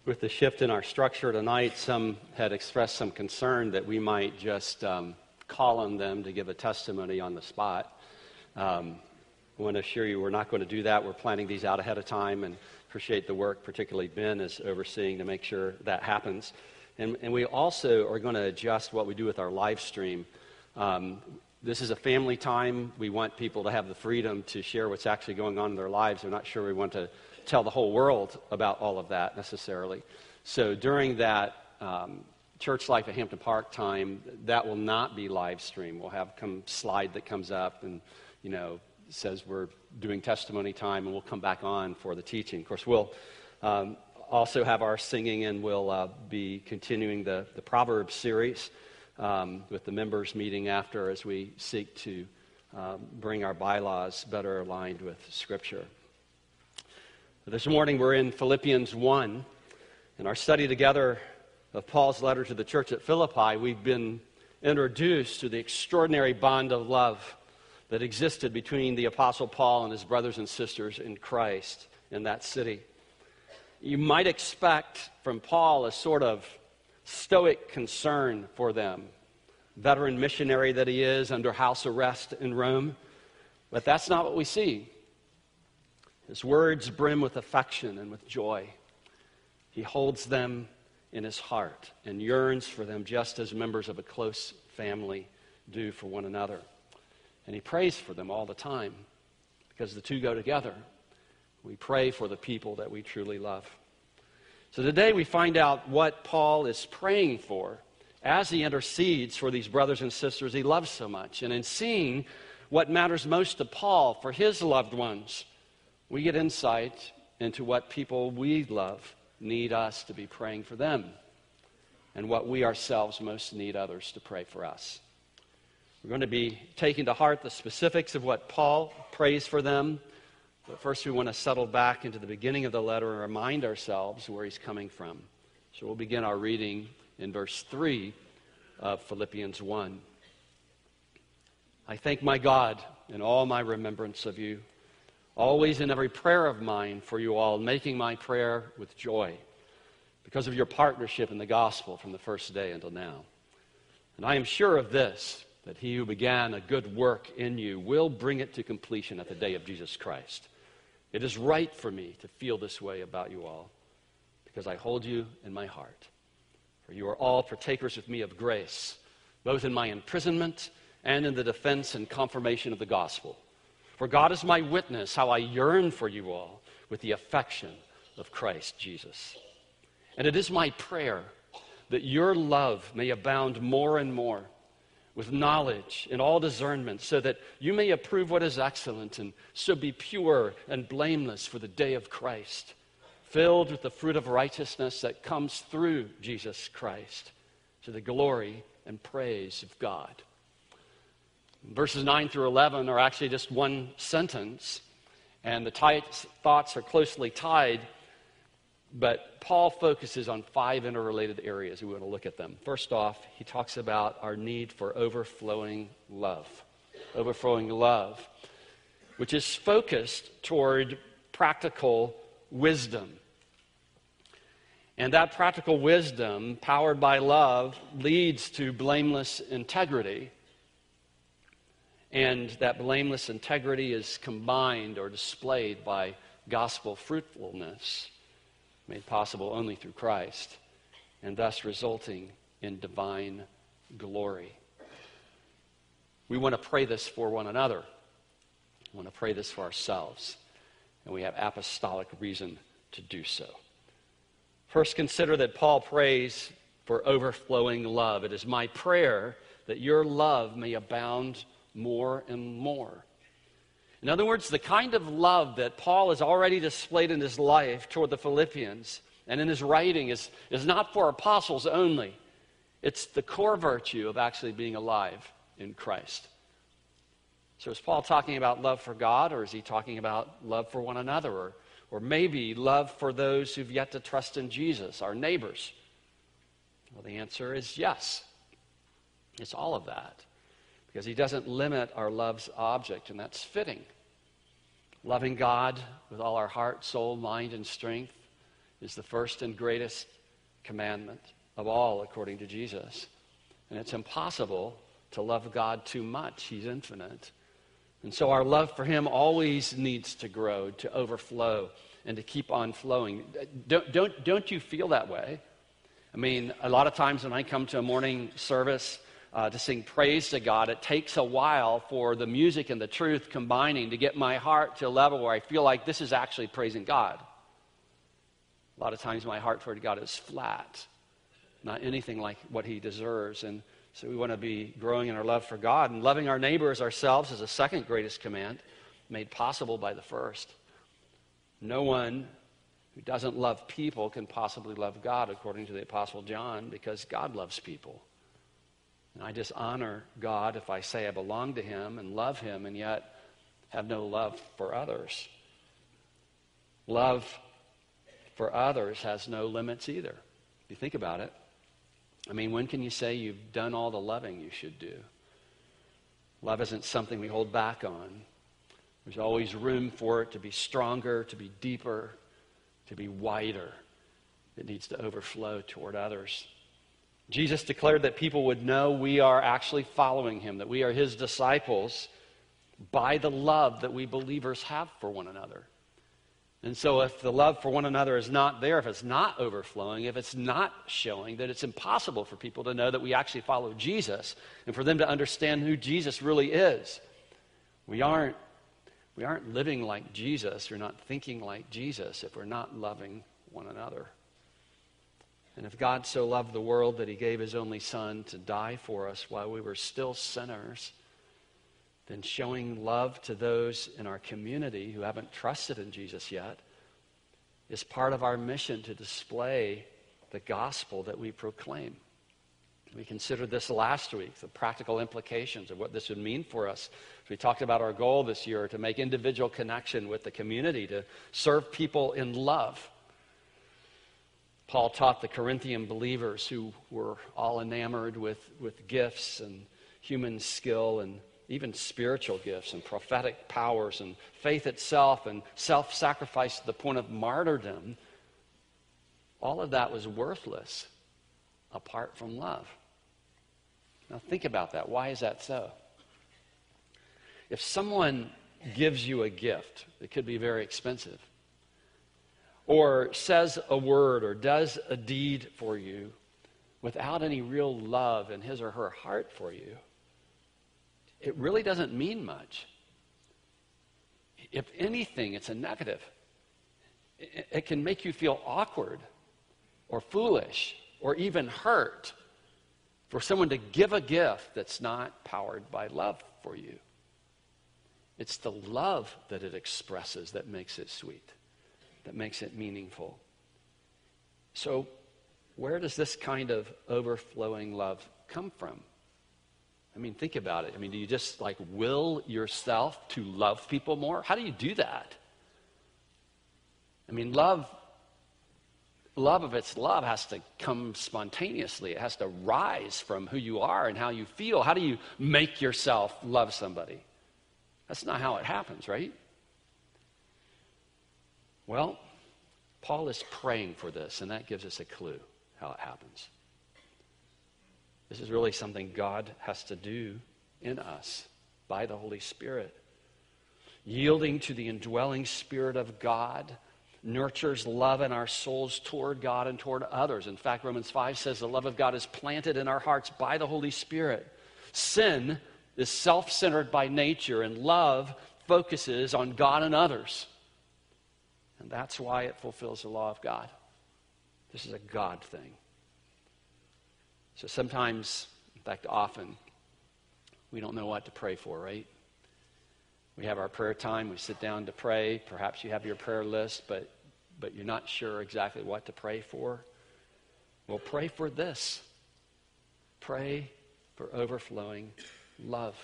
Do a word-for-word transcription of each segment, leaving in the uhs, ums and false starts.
With the shift in our structure tonight, some had expressed some concern that we might just um, call on them to give a testimony on the spot. Um, I want to assure you we're not going to do that. We're planning these out ahead of time and appreciate the work, particularly Ben is overseeing to make sure that happens. And, and we also are going to adjust what we do with our live stream. Um, this is a family time. We want people to have the freedom to share what's actually going on in their lives. We're not sure we want to tell the whole world about all of that necessarily. So during that um, Church Life at Hampton Park time, that will not be live stream. We'll have some slide that comes up and, you know, says we're doing testimony time, and we'll come back on for the teaching. Of course, we'll um, also have our singing, and we'll uh, be continuing the, the Proverbs series um, with the members meeting after as we seek to um, bring our bylaws better aligned with Scripture. This morning we're in Philippians one. In our study together of Paul's letter to the church at Philippi, we've been introduced to the extraordinary bond of love that existed between the Apostle Paul and his brothers and sisters in Christ in that city. You might expect from Paul a sort of stoic concern for them, veteran missionary that he is under house arrest in Rome, but that's not what we see. His words brim with affection and with joy. He holds them in his heart and yearns for them just as members of a close family do for one another. And he prays for them all the time because the two go together. We pray for the people that we truly love. So today we find out what Paul is praying for as he intercedes for these brothers and sisters he loves so much. And in seeing what matters most to Paul for his loved ones, we get insight into what people we love need us to be praying for them and what we ourselves most need others to pray for us. We're going to be taking to heart the specifics of what Paul prays for them, but first we want to settle back into the beginning of the letter and remind ourselves where he's coming from. So we'll begin our reading in verse three of Philippians one. I thank my God in all my remembrance of you, always in every prayer of mine for you all, making my prayer with joy because of your partnership in the gospel from the first day until now. And I am sure of this, that he who began a good work in you will bring it to completion at the day of Jesus Christ. It is right for me to feel this way about you all because I hold you in my heart. For you are all partakers with me of grace, both in my imprisonment and in the defense and confirmation of the gospel. For God is my witness how I yearn for you all with the affection of Christ Jesus. And it is my prayer that your love may abound more and more with knowledge and all discernment, so that you may approve what is excellent and so be pure and blameless for the day of Christ, filled with the fruit of righteousness that comes through Jesus Christ, to the glory and praise of God. Verses nine through eleven are actually just one sentence, and the tight thoughts are closely tied, but Paul focuses on five interrelated areas. We want to look at them. First off, he talks about our need for overflowing love. Overflowing love, which is focused toward practical wisdom. And that practical wisdom, powered by love, leads to blameless integrity. And that blameless integrity is combined or displayed by gospel fruitfulness, made possible only through Christ, and thus resulting in divine glory. We want to pray this for one another. We want to pray this for ourselves, and we have apostolic reason to do so. First, consider that Paul prays for overflowing love. It is my prayer that your love may abound more and more. In other words, the kind of love that Paul has already displayed in his life toward the Philippians and in his writing is, is not for apostles only. It's the core virtue of actually being alive in Christ. So is Paul talking about love for God, or is he talking about love for one another, or, or maybe love for those who've yet to trust in Jesus, our neighbors? Well, the answer is yes. It's all of that. Because he doesn't limit our love's object, and that's fitting. Loving God with all our heart, soul, mind, and strength is the first and greatest commandment of all, according to Jesus. And it's impossible to love God too much. He's infinite. And so our love for him always needs to grow, to overflow, and to keep on flowing. Don't, don't, don't you feel that way? I mean, a lot of times when I come to a morning service uh, to sing praise to God, it takes a while for the music and the truth combining to get my heart to a level where I feel like this is actually praising God. A lot of times my heart toward God is flat, not anything like what he deserves. And so we want to be growing in our love for God. And loving our neighbor as ourselves is the second greatest command, made possible by the first. No one who doesn't love people can possibly love God, according to the Apostle John, because God loves people. And I dishonor God if I say I belong to him and love him and yet have no love for others. Love for others has no limits either. If you think about it, I mean, when can you say you've done all the loving you should do? Love isn't something we hold back on. There's always room for it to be stronger, to be deeper, to be wider. It needs to overflow toward others. Jesus declared that people would know we are actually following him, that we are his disciples by the love that we believers have for one another. And so if the love for one another is not there, if it's not overflowing, if it's not showing, then it's impossible for people to know that we actually follow Jesus and for them to understand who Jesus really is. We aren't, we aren't living like Jesus or not thinking like Jesus if we're not loving one another. And if God so loved the world that he gave his only Son to die for us while we were still sinners, then showing love to those in our community who haven't trusted in Jesus yet is part of our mission to display the gospel that we proclaim. We considered this last week, the practical implications of what this would mean for us. We talked about our goal this year to make individual connection with the community, to serve people in love. Paul taught the Corinthian believers who were all enamored with, with gifts and human skill and even spiritual gifts and prophetic powers and faith itself and self-sacrifice to the point of martyrdom. All of that was worthless apart from love. Now think about that. Why is that so? If someone gives you a gift, it could be very expensive, or says a word or does a deed for you without any real love in his or her heart for you, it really doesn't mean much. If anything, it's a negative. It, it can make you feel awkward or foolish or even hurt for someone to give a gift that's not powered by love for you. It's the love that it expresses that makes it sweet, that makes it meaningful. So, where does this kind of overflowing love come from? I mean, think about it. I mean, do you just like will yourself to love people more? How do you do that? I mean, love, love of its love has to come spontaneously. It has to rise from who you are and how you feel. How do you make yourself love somebody? That's not how it happens, right? Well, Paul is praying for this, and that gives us a clue how it happens. This is really something God has to do in us by the Holy Spirit. Yielding to the indwelling Spirit of God nurtures love in our souls toward God and toward others. In fact, Romans five says the love of God is planted in our hearts by the Holy Spirit. Sin is self-centered by nature, and love focuses on God and others. And that's why it fulfills the law of God. This is a God thing. So sometimes, in fact often, we don't know what to pray for, right? We have our prayer time, we sit down to pray. Perhaps you have your prayer list, but, but you're not sure exactly what to pray for. Well, pray for this. Pray for overflowing love.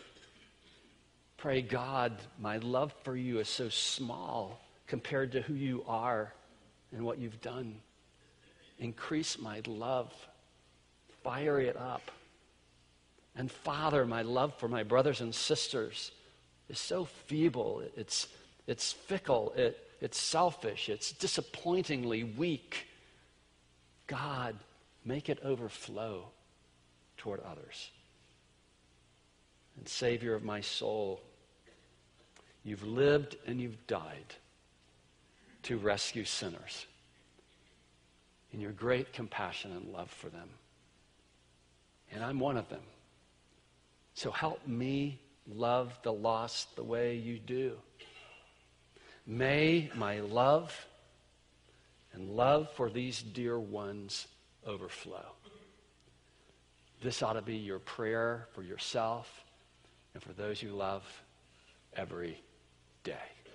Pray, God, my love for you is so small compared to who you are and what you've done. Increase my love. Fire it up. And Father, my love for my brothers and sisters is so feeble. It's, it's fickle. It it's selfish, it's disappointingly weak. God, make it overflow toward others. And Savior of my soul, you've lived and you've died to rescue sinners in your great compassion and love for them. And I'm one of them. So help me love the lost the way you do. May my love and love for these dear ones overflow. This ought to be your prayer for yourself and for those you love every day.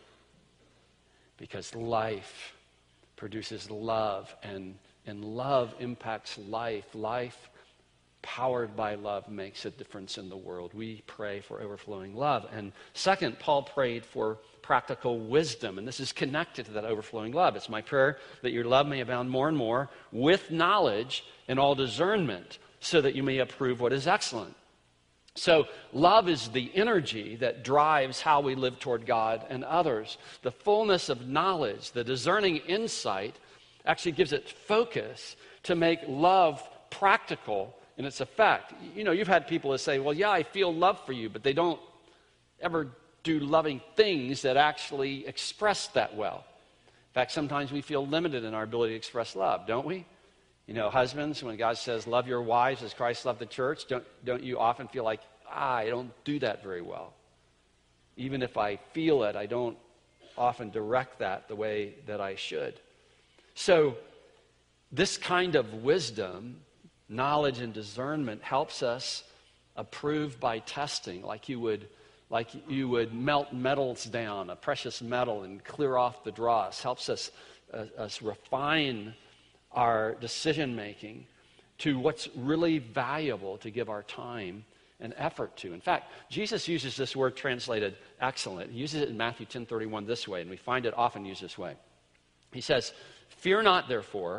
Because life produces love, and, and love impacts life. Life powered by love makes a difference in the world. We pray for overflowing love. And second, Paul prayed for practical wisdom, and this is connected to that overflowing love. It's my prayer that your love may abound more and more with knowledge and all discernment, so that you may approve what is excellent. So love is the energy that drives how we live toward God and others. The fullness of knowledge, the discerning insight, actually gives it focus to make love practical in its effect. You know, you've had people that say, well, yeah, I feel love for you, but they don't ever do loving things that actually express that well. In fact, sometimes we feel limited in our ability to express love, don't we? You know, husbands, when God says, love your wives as Christ loved the church, don't, don't you often feel like, ah, I don't do that very well. Even if I feel it, I don't often direct that the way that I should. So this kind of wisdom, knowledge and discernment helps us approve by testing, like you would like you would melt metals down, a precious metal, and clear off the dross. Helps us, uh, us refine our decision-making to what's really valuable to give our time and effort to. In fact, Jesus uses this word translated excellent. He uses it in Matthew ten thirty-one this way, and we find it often used this way. He says, fear not, therefore,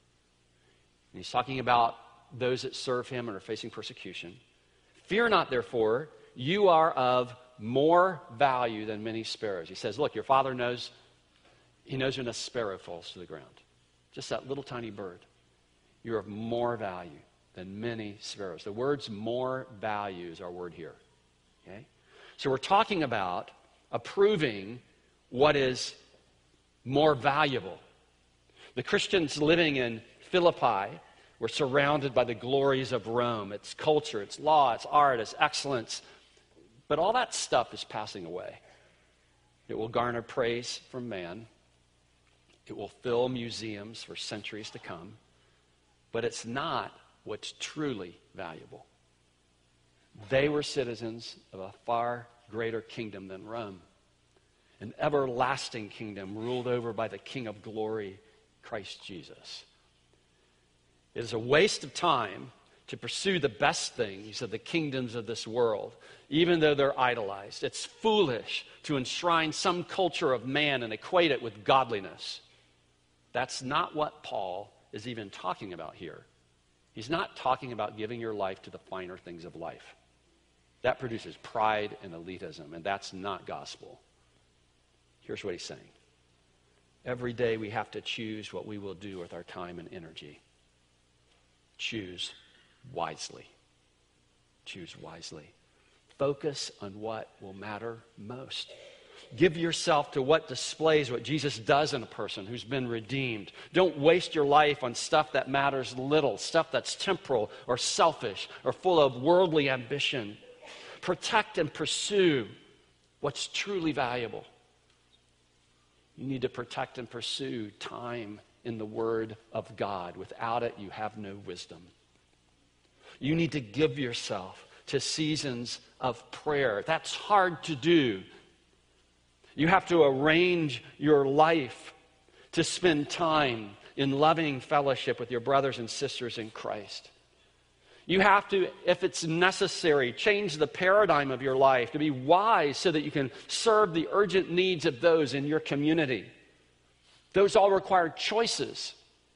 and he's talking about those that serve him and are facing persecution. Fear not, therefore, you are of more value than many sparrows. He says, look, your Father knows, he knows when a sparrow falls to the ground. Just that little tiny bird. You're of more value than many sparrows. The words more value is our word here. Okay? So we're talking about approving what is more valuable. The Christians living in Philippi were surrounded by the glories of Rome, its culture, its law, its art, its excellence. But all that stuff is passing away. It will garner praise from man. It will fill museums for centuries to come. But it's not what's truly valuable. They were citizens of a far greater kingdom than Rome. An everlasting kingdom ruled over by the King of glory, Christ Jesus. It is a waste of time to pursue the best things of the kingdoms of this world, even though they're idolized. It's foolish to enshrine some culture of man and equate it with godliness. That's not what Paul is even talking about here. He's not talking about giving your life to the finer things of life. That produces pride and elitism, and that's not gospel. Here's what he's saying. Every day we have to choose what we will do with our time and energy. Choose wisely. Choose wisely. Focus on what will matter most. Give yourself to what displays what Jesus does in a person who's been redeemed. Don't waste your life on stuff that matters little, stuff that's temporal or selfish or full of worldly ambition. Protect and pursue what's truly valuable. You need to protect and pursue time in the Word of God. Without it, you have no wisdom. You need to give yourself to seasons of prayer. That's hard to do. You have to arrange your life to spend time in loving fellowship with your brothers and sisters in Christ. You have to, if it's necessary, change the paradigm of your life to be wise so that you can serve the urgent needs of those in your community. Those all require choices.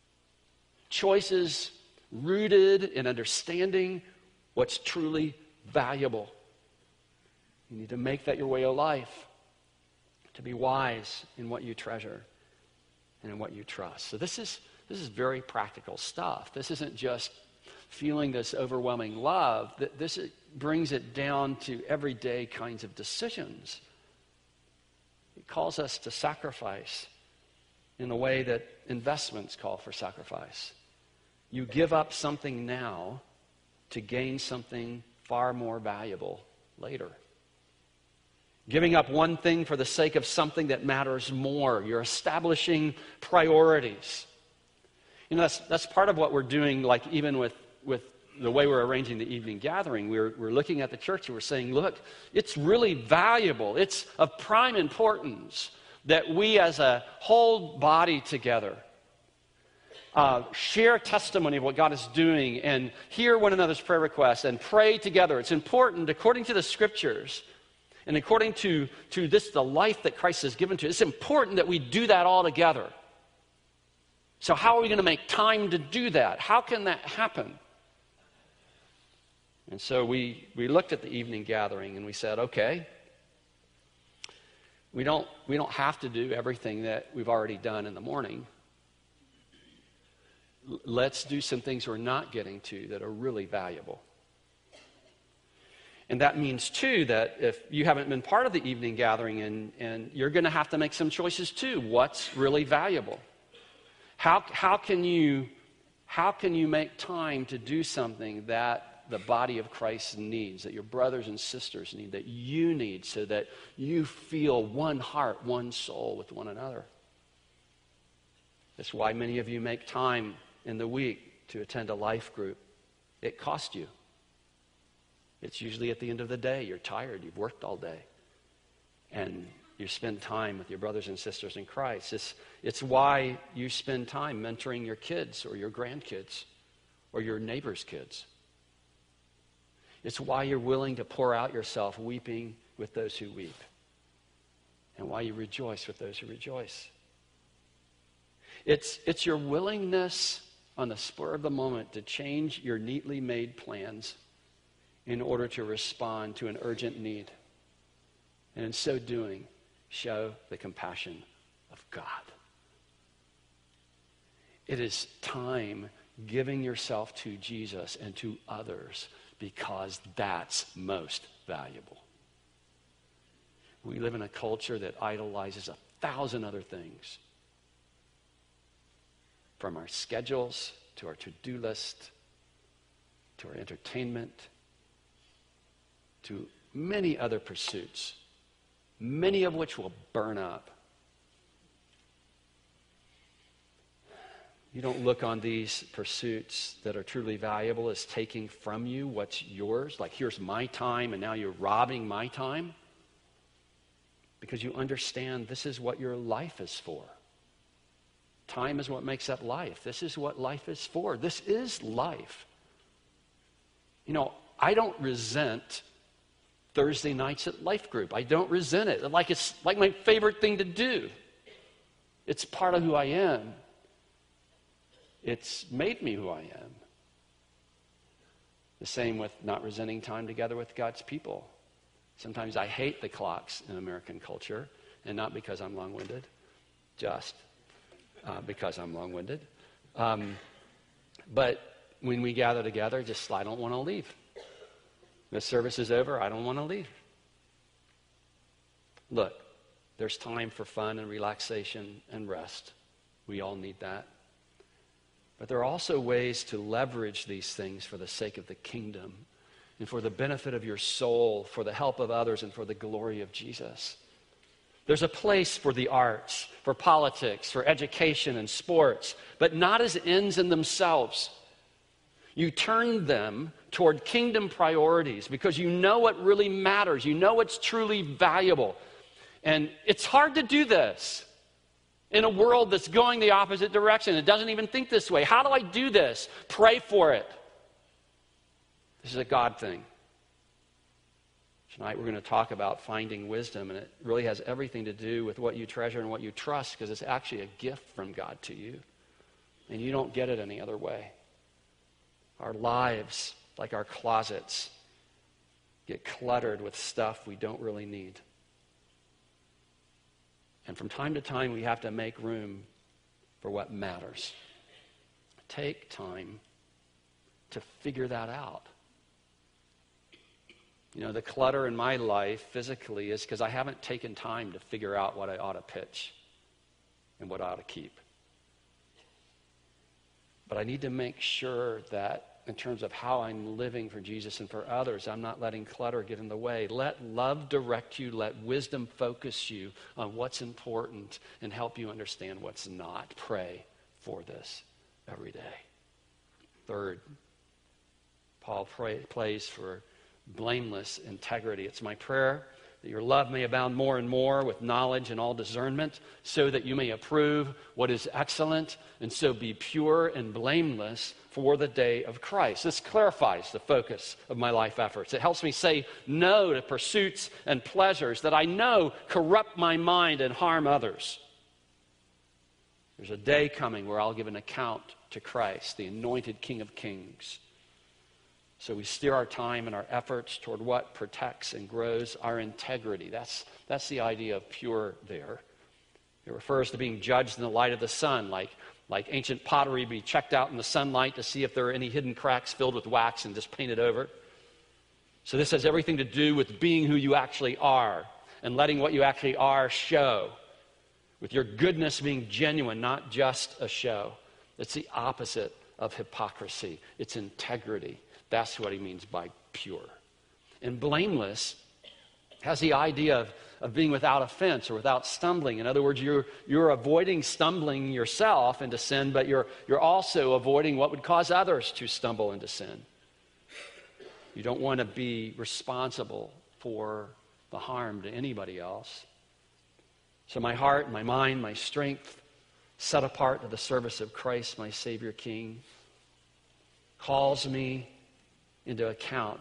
Choices rooted in understanding what's truly valuable. You need to make that your way of life. to be wise in what you treasure and in what you trust. So this is this is very practical stuff. This isn't just feeling this overwhelming love. This brings it down to everyday kinds of decisions. It calls us to sacrifice in a way that investments call for sacrifice. You give up something now to gain something far more valuable later. Giving up one thing for the sake of something that matters more. You're establishing priorities. You know, that's, that's part of what we're doing, like even with, with the way we're arranging the evening gathering. We're, we're looking at the church and we're saying, look, it's really valuable. It's of prime importance that we as a whole body together uh, share testimony of what God is doing and hear one another's prayer requests and pray together. It's important, according to the scriptures, and according to, to this, the life that Christ has given to us, it's important that we do that all together. So how are we going to make time to do that? How can that happen? And so we, we looked at the evening gathering and we said, okay, we don't, we don't have to do everything that we've already done in the morning. L- let's do some things we're not getting to that are really valuable. And that means, too, that if you haven't been part of the evening gathering, and, and you're going to have to make some choices, too. What's really valuable? How, how, can you, how can you make time to do something that the body of Christ needs, that your brothers and sisters need, that you need, so that you feel one heart, one soul with one another? That's why many of you make time in the week to attend a life group. It costs you. It's usually at the end of the day. You're tired. You've worked all day. And you spend time with your brothers and sisters in Christ. It's, it's why you spend time mentoring your kids or your grandkids or your neighbor's kids. It's why you're willing to pour out yourself weeping with those who weep. And why you rejoice with those who rejoice. It's, it's your willingness on the spur of the moment to change your neatly made plans in order to respond to an urgent need. And in so doing, show the compassion of God. It is time giving yourself to Jesus and to others because that's most valuable. We live in a culture that idolizes a thousand other things. From our schedules to our to-do list to our entertainment to many other pursuits, many of which will burn up. You don't look on these pursuits that are truly valuable as taking from you what's yours, like here's my time and now you're robbing my time, because you understand this is what your life is for. Time is what makes up life. This is what life is for. This is life. You know, I don't resent Thursday nights at Life Group. I don't resent it. Like it's like my favorite thing to do. It's part of who I am. It's made me who I am. The same with not resenting time together with God's people. Sometimes I hate the clocks in American culture, and not because I'm long-winded, just uh, because I'm long-winded. Um, but when we gather together, just I don't want to leave. The service is over, I don't want to leave. Look, there's time for fun and relaxation and rest. We all need that. But there are also ways to leverage these things for the sake of the kingdom and for the benefit of your soul, for the help of others, and for the glory of Jesus. There's a place for the arts, for politics, for education and sports, but not as ends in themselves. You turn them toward kingdom priorities because you know what really matters. You know what's truly valuable. And it's hard to do this in a world that's going the opposite direction. It doesn't even think this way. How do I do this? Pray for it. This is a God thing. Tonight we're going to talk about finding wisdom, and it really has everything to do with what you treasure and what you trust, because it's actually a gift from God to you. And you don't get it any other way. Our lives, like our closets, get cluttered with stuff we don't really need. And from time to time, we have to make room for what matters. Take time to figure that out. You know, the clutter in my life physically is because I haven't taken time to figure out what I ought to pitch and what I ought to keep. But I need to make sure that in terms of how I'm living for Jesus and for others, I'm not letting clutter get in the way. Let love direct you. Let wisdom focus you on what's important and help you understand what's not. Pray for this every day. Third, Paul pray, prays for blameless integrity. It's my prayer that your love may abound more and more with knowledge and all discernment, so that you may approve what is excellent, and so be pure and blameless for the day of Christ. This clarifies the focus of my life efforts. It helps me say no to pursuits and pleasures that I know corrupt my mind and harm others. There's a day coming where I'll give an account to Christ, the anointed King of Kings. So we steer our time and our efforts toward what protects and grows our integrity. That's, that's the idea of pure there. It refers to being judged in the light of the sun, like, like ancient pottery be checked out in the sunlight to see if there are any hidden cracks filled with wax and just painted over. So this has everything to do with being who you actually are and letting what you actually are show, with your goodness being genuine, not just a show. It's the opposite of hypocrisy. It's integrity. That's what he means by pure. And blameless has the idea of, of being without offense or without stumbling. In other words, you're, you're avoiding stumbling yourself into sin, but you're, you're also avoiding what would cause others to stumble into sin. You don't want to be responsible for the harm to anybody else. So my heart, my mind, my strength, set apart to the service of Christ, my Savior King, calls me into account.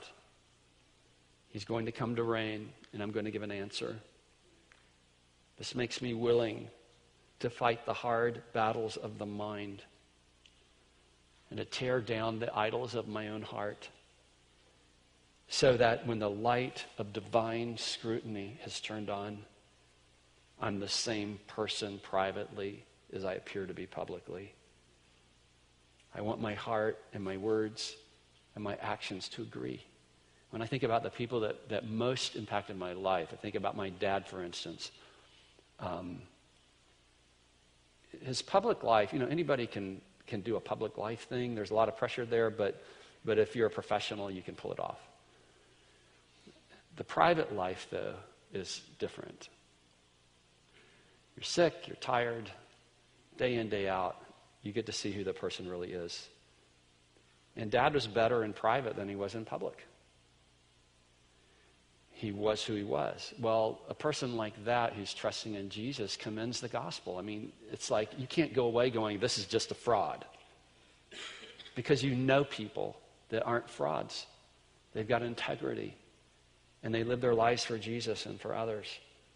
He's going to come to reign, and I'm going to give an answer. This makes me willing to fight the hard battles of the mind and to tear down the idols of my own heart, so that when the light of divine scrutiny has turned on, I'm the same person privately as I appear to be publicly. I want my heart and my words and my actions to agree. When I think about the people that, that most impacted my life, I think about my dad, for instance. Um, his public life, you know, anybody can, can do a public life thing. There's a lot of pressure there, but, but if you're a professional, you can pull it off. The private life, though, is different. You're sick, you're tired, day in, day out, you get to see who the person really is. And Dad was better in private than he was in public. He was who he was. Well, a person like that who's trusting in Jesus commends the gospel. I mean, it's like you can't go away going, this is just a fraud. Because you know people that aren't frauds. They've got integrity. And they live their lives for Jesus and for others.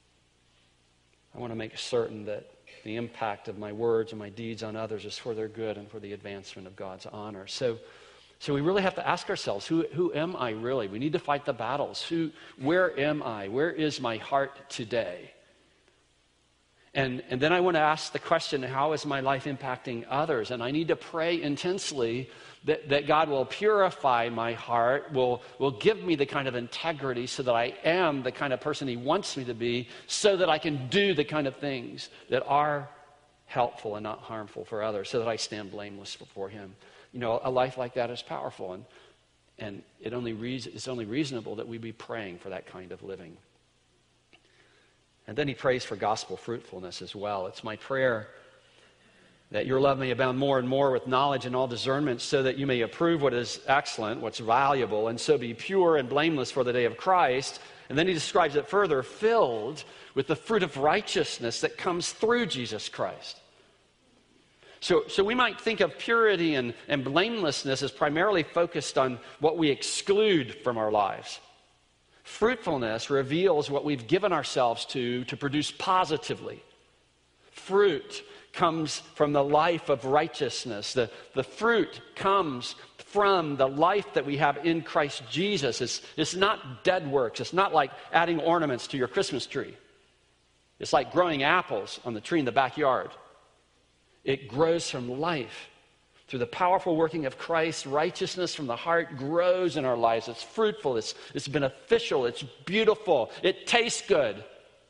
I want to make certain that the impact of my words and my deeds on others is for their good and for the advancement of God's honor. So, so we really have to ask ourselves, who, who am I really? We need to fight the battles. Who, where am I? Where is my heart today? And, and then I want to ask the question, how is my life impacting others? And I need to pray intensely that, that God will purify my heart, will, will give me the kind of integrity so that I am the kind of person he wants me to be, so that I can do the kind of things that are helpful and not harmful for others, so that I stand blameless before him. You know, a life like that is powerful, and, and it only reason, it's only reasonable that we be praying for that kind of living. And then he prays for gospel fruitfulness as well. It's my prayer that your love may abound more and more with knowledge and all discernment, so that you may approve what is excellent, what's valuable, and so be pure and blameless for the day of Christ. And then he describes it further, filled with the fruit of righteousness that comes through Jesus Christ. So, so we might think of purity and, and blamelessness as primarily focused on what we exclude from our lives. Fruitfulness reveals what we've given ourselves to to produce positively. Fruit comes from the life of righteousness. The, the fruit comes from the life that we have in Christ Jesus. It's, it's not dead works. It's not like adding ornaments to your Christmas tree. It's like growing apples on the tree in the backyard. It grows from life. Through the powerful working of Christ, righteousness from the heart grows in our lives. It's fruitful, it's, it's beneficial, it's beautiful, it tastes good.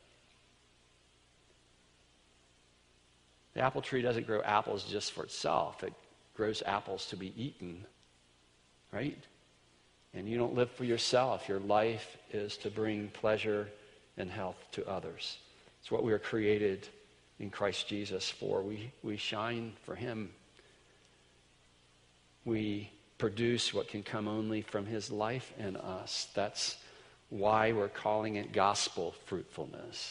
The apple tree doesn't grow apples just for itself. It grows apples to be eaten, right? And you don't live for yourself. Your life is to bring pleasure and health to others. It's what we were created in Christ Jesus for. We, we shine for him. We produce what can come only from his life in us. That's why we're calling it gospel fruitfulness.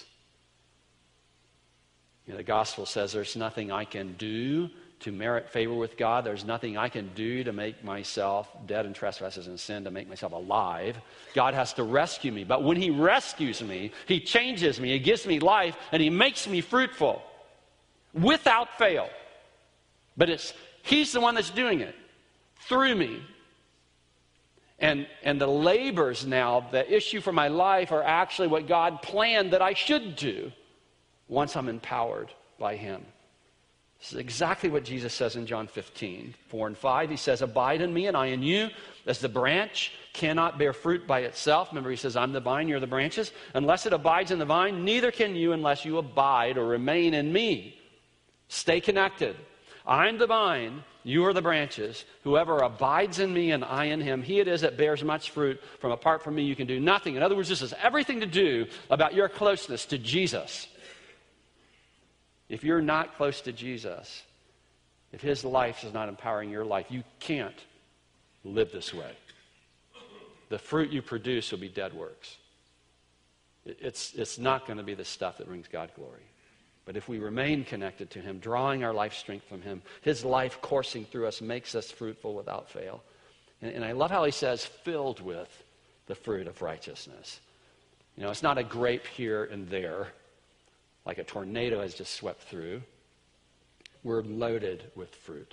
You know, the gospel says there's nothing I can do to merit favor with God. There's nothing I can do to make myself dead in trespasses and sin, to make myself alive. God has to rescue me. But when he rescues me, he changes me, he gives me life, and he makes me fruitful without fail. But it's he's the one that's doing it through me. And, and the labors now, the issue for my life, are actually what God planned that I should do once I'm empowered by him. This is exactly what Jesus says in John fifteen, four and five. He says, abide in me and I in you, as the branch cannot bear fruit by itself. Remember, he says, I'm the vine, you're the branches. Unless it abides in the vine, neither can you unless you abide or remain in me. Stay connected. I'm the vine, you are the branches. Whoever abides in me and I in him, he it is that bears much fruit. From apart from me, you can do nothing. In other words, this has everything to do about your closeness to Jesus. If you're not close to Jesus, if his life is not empowering your life, you can't live this way. The fruit you produce will be dead works. It's, it's not going to be the stuff that brings God glory. But if we remain connected to him, drawing our life strength from him, his life coursing through us makes us fruitful without fail. And, and I love how he says, filled with the fruit of righteousness. You know, it's not a grape here and there, like a tornado has just swept through. We're loaded with fruit.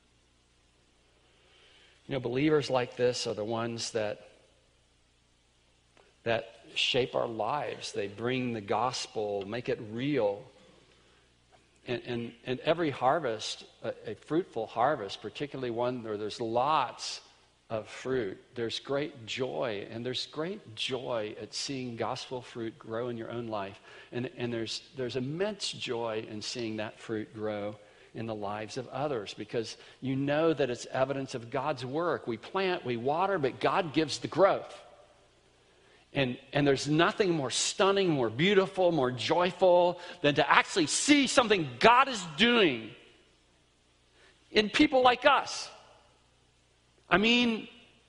You know, believers like this are the ones that, that shape our lives. They bring the gospel, make it real. And, and, and every harvest, a, a fruitful harvest, particularly one where there's lots of fruit, there's great joy. And there's great joy at seeing gospel fruit grow in your own life. And, and there's, there's immense joy in seeing that fruit grow in the lives of others, because you know that it's evidence of God's work. We plant, we water, but God gives the growth. And, and there's nothing more stunning, more beautiful, more joyful than to actually see something God is doing in people like us. I mean,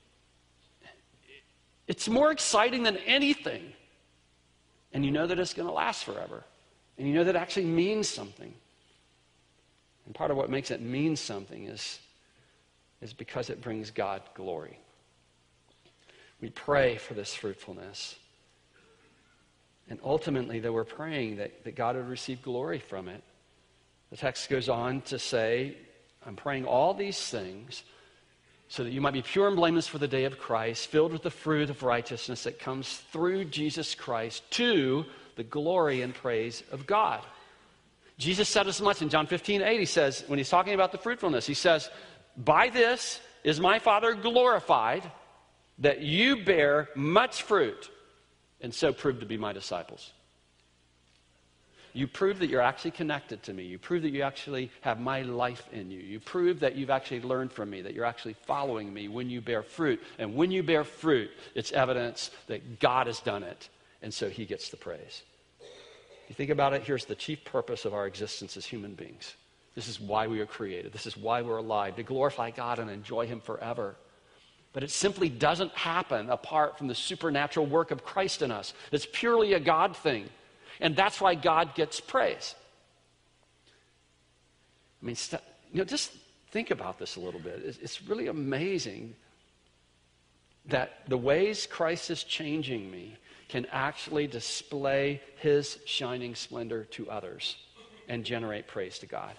it's more exciting than anything. And you know that it's going to last forever. And you know that it actually means something. And part of what makes it mean something is, is because it brings God glory. We pray for this fruitfulness. And ultimately, though, we're praying that, that God would receive glory from it. The text goes on to say, I'm praying all these things so that you might be pure and blameless for the day of Christ, filled with the fruit of righteousness that comes through Jesus Christ to the glory and praise of God. Jesus said as much in John fifteen eight. He says, when he's talking about the fruitfulness, he says, by this is my Father glorified, that you bear much fruit, and so prove to be my disciples. You prove that you're actually connected to me. You prove that you actually have my life in you. You prove that you've actually learned from me, that you're actually following me when you bear fruit. And when you bear fruit, it's evidence that God has done it, and so he gets the praise. If you think about it, here's the chief purpose of our existence as human beings. This is why we were created. This is why we're alive, to glorify God and enjoy him forever. But it simply doesn't happen apart from the supernatural work of Christ in us. It's purely a God thing. And that's why God gets praise. I mean, st- you know, just think about this a little bit. It's, it's really amazing that the ways Christ is changing me can actually display his shining splendor to others and generate praise to God.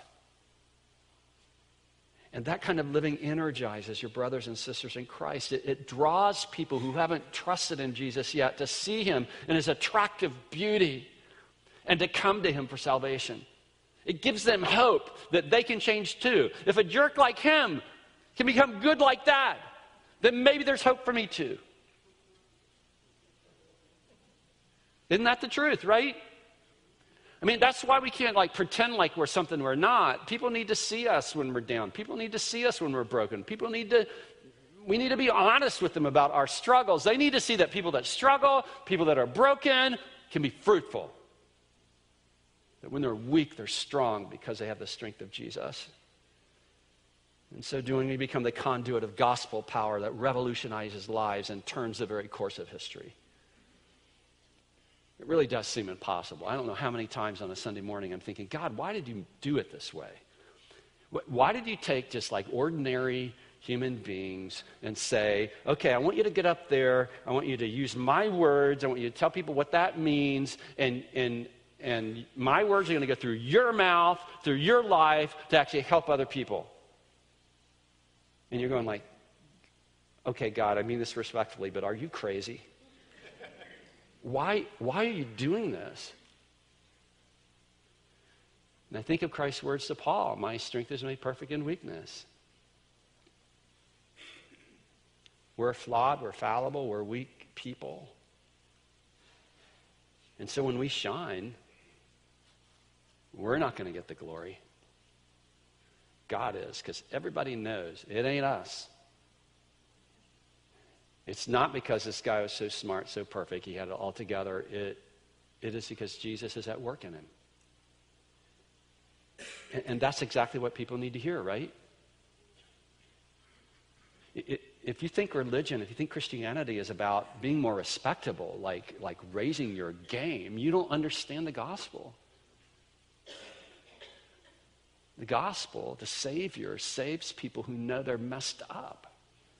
And that kind of living energizes your brothers and sisters in Christ. It, it draws people who haven't trusted in Jesus yet to see him in his attractive beauty and to come to him for salvation. It gives them hope that they can change too. If a jerk like him can become good like that, then maybe there's hope for me too. Isn't that the truth, right? I mean, that's why we can't like pretend like we're something we're not. People need to see us when we're down. People need to see us when we're broken. People need to, we need to be honest with them about our struggles. They need to see that people that struggle, people that are broken, can be fruitful. That when they're weak, they're strong because they have the strength of Jesus. And so doing, we become the conduit of gospel power that revolutionizes lives and turns the very course of history. It really does seem impossible. I don't know how many times on a Sunday morning I'm thinking, God, why did you do it this way? Why did you take just like ordinary human beings and say, okay, I want you to get up there. I want you to use my words. I want you to tell people what that means. And, and, and my words are going to go through your mouth, through your life to actually help other people. And you're going like, okay, God, I mean this respectfully, but are you crazy? Why, why are you doing this? And I think of Christ's words to Paul, my strength is made perfect in weakness. We're flawed, we're fallible, we're weak people. And so when we shine, we're not going to get the glory. God is, because everybody knows it ain't us. It's not because this guy was so smart, so perfect, he had it all together. It, it is because Jesus is at work in him. And, and that's exactly what people need to hear, right? It, it, if you think religion, if you think Christianity is about being more respectable, like, like raising your game, you don't understand the gospel. The gospel, the Savior, saves people who know they're messed up.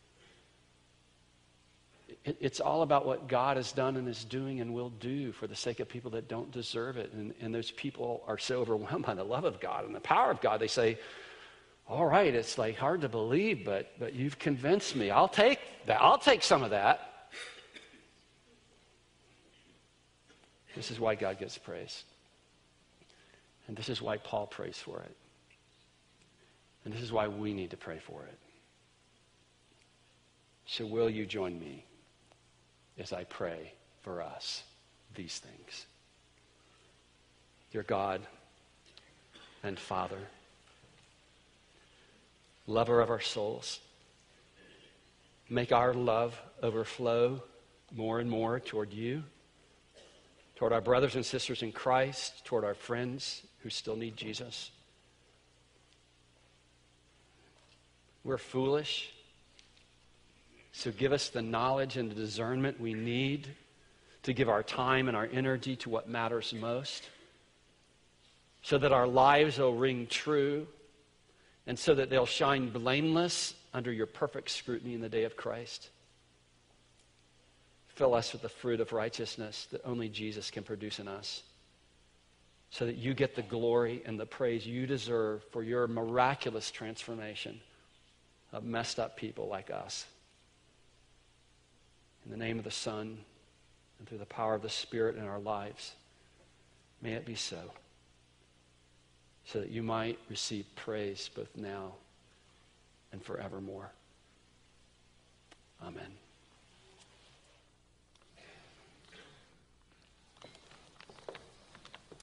It's all about what God has done and is doing and will do for the sake of people that don't deserve it. And, and those people are so overwhelmed by the love of God and the power of God. They say, all right, it's like hard to believe, but, but you've convinced me. I'll take that. I'll take some of that. This is why God gets praise. And this is why Paul prays for it. And this is why we need to pray for it. So will you join me as I pray for us these things? Dear God and Father, lover of our souls, make our love overflow more and more toward you, toward our brothers and sisters in Christ, toward our friends who still need Jesus. We're foolish. So give us the knowledge and the discernment we need to give our time and our energy to what matters most, so that our lives will ring true, and so that they'll shine blameless under your perfect scrutiny in the day of Christ. Fill us with the fruit of righteousness that only Jesus can produce in us, so that you get the glory and the praise you deserve for your miraculous transformation of messed up people like us. In the name of the Son, and through the power of the Spirit in our lives, may it be so, so that you might receive praise both now and forevermore. Amen.